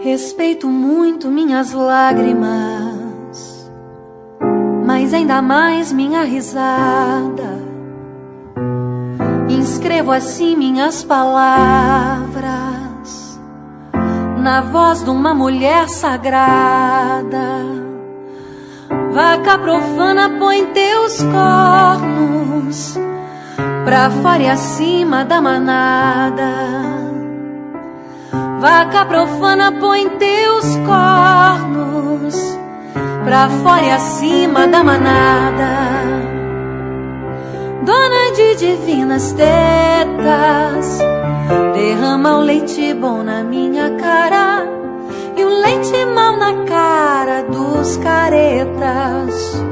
Respeito muito minhas lágrimas, mas ainda mais minha risada. Inscrevo assim minhas palavras na voz de uma mulher sagrada. Vaca profana, põe teus cornos pra fora e acima da manada. Vaca profana, põe teus cornos pra fora e acima da manada. Dona de divinas tetas, derrama o leite bom na minha cara e o leite mau na cara dos caretas.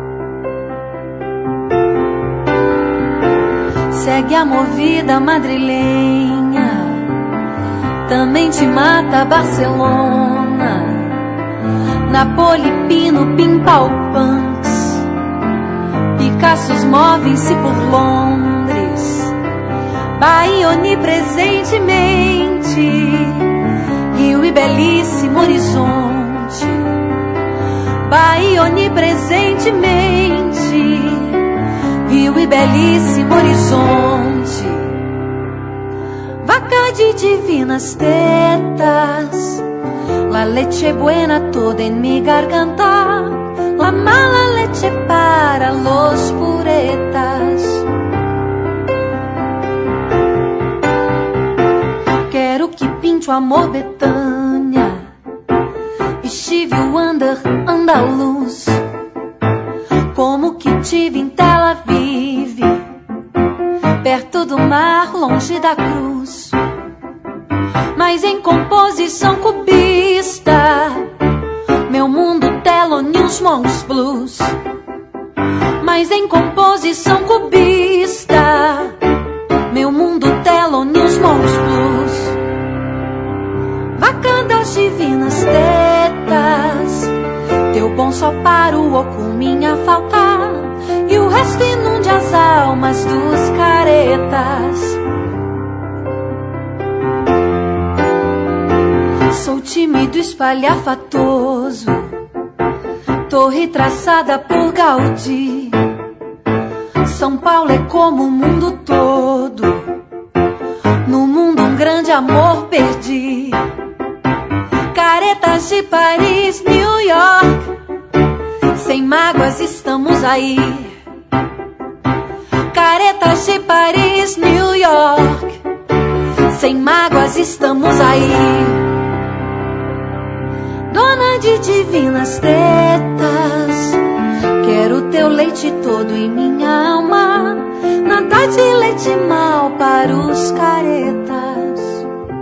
Segue a movida madrilenha, também te mata Barcelona, Napoli, Pino, Pimpau, Punks, Picassos movem-se por Londres, Bahia onipresentemente, Rio e belíssimo horizonte, Bahia onipresentemente, Rio e belíssimo horizonte. Vaca de divinas tetas, la leche buena toda en mi garganta, la mala leche para los puretas. Quero que pinte o amor Betânia, estive o andaluz, como que tive em Tel Aviv, perto do mar, longe da cruz. Mas em composição cubista, meu mundo Thelonious Monks Blues. Mas em composição cubista, meu mundo Thelonious Monks Blues. Vaca das divinas tetas, teu bom só para o oco minha falta, e o resto inunde as almas dos caretas. Sou tímido, espalhafatoso, torre traçada por Gaudí. São Paulo é como o mundo todo, no mundo um grande amor perdi. Caretas de Paris, New York, sem mágoas estamos aí. Caretas de Paris, New York, sem mágoas estamos aí. Dona de divinas tetas, quero teu leite todo em minha alma, nada de leite mau para os caretas.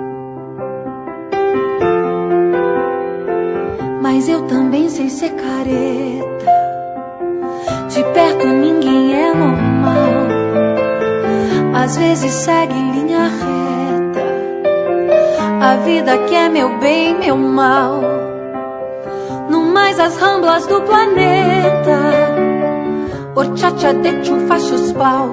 Mas eu também sei ser careta, de perto ninguém é normal, às vezes segue linha reta, a vida que é meu bem, meu mal. No mais as ramblas do planeta, Orchacha de chufas os pau.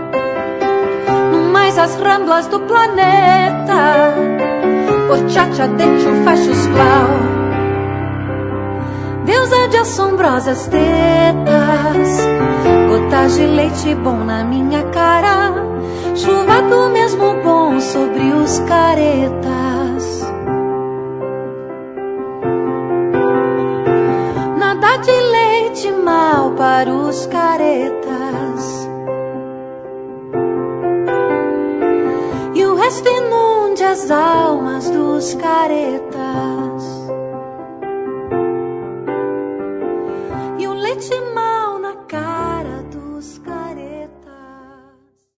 No mais as ramblas do planeta, Orchacha de chufas os pau. Deusa de assombrosas tetas, gotas de leite bom na minha cara, chuva do mesmo bom sobre os caretas. Nada de leite mau para os caretas, e o resto inunde as almas dos caretas.